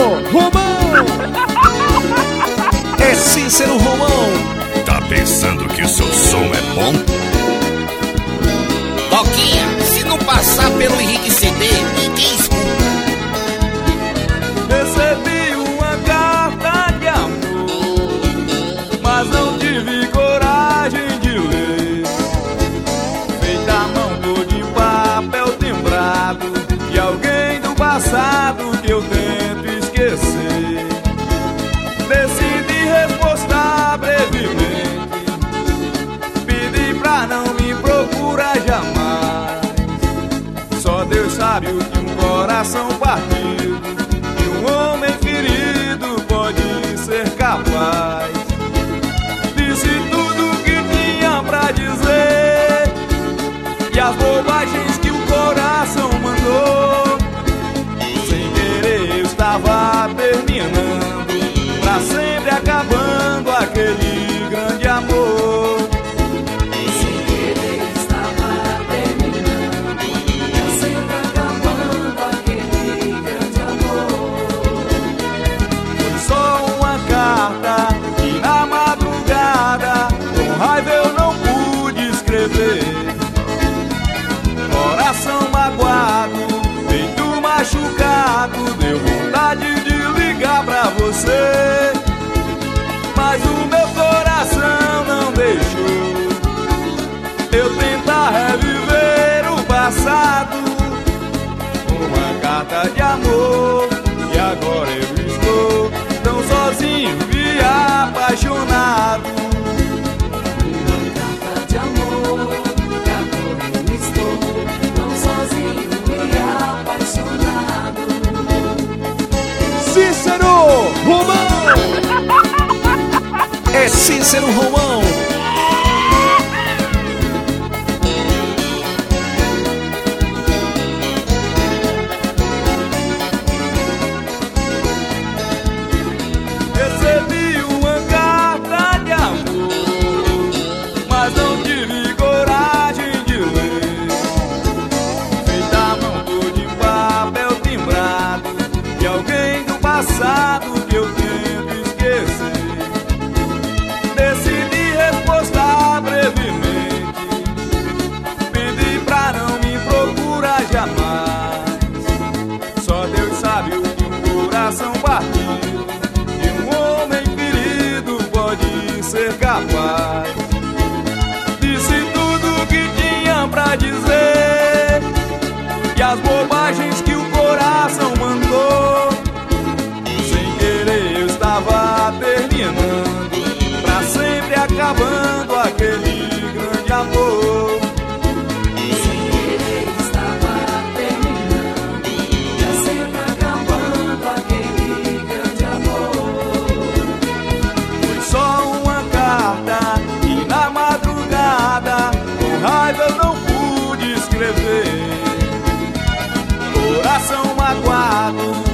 Romão! É Cícero Romão! Tá pensando que o seu som é bom? Toquinha, se não passar pelo Henrique CD, ninguém escuta. Recebi uma carta de amor, mas não tive coragem de ler. Feita a mão toda em papel timbrado de alguém do passado que eu tento esquecer. Decidi repostar brevemente, pedi pra não me procurar jamais. Só Deus sabe o que um coração partido e um homem ferido pode ser capaz. Disse tudo o que tinha pra dizer e as bobagens que o coração mandou. Sem querer eu estava terminando, pra sempre acabando aquele grande amor. Sem querer estava terminando, pra sempre acabando aquele grande amor. Foi só uma carta que na madrugada com raiva eu não pude escrever. Coração magoado, peito machucado, deu vontade de ligar pra você, mas o meu coração não deixou eu tentar reviver o passado. Uma carta de amor e agora eu estou tão sozinho e apaixonado. Uma carta de amor, e agora eu estou tão sozinho e apaixonado. Cícero Romão! É Cícero Romão! Recebi uma carta de amor, mas não tive coragem de ler. Feita a mão toda em papel timbrado de alguém do passado que eu tento esquecer. Decidi repostar brevemente, pedi pra não me procurar jamais. Só Deus sabe o que um coração partido e um homem ferido pode ser capaz. Disse tudo o que tinha pra dizer e as bobagens que o coração mandou. Sem querer eu estava terminando, pra sempre acabando aquele grande amor. Sem querer estava terminando, pra sempre acabando aquele grande amor. Foi só uma carta e na madrugada com raiva eu não pude escrever. Coração magoado,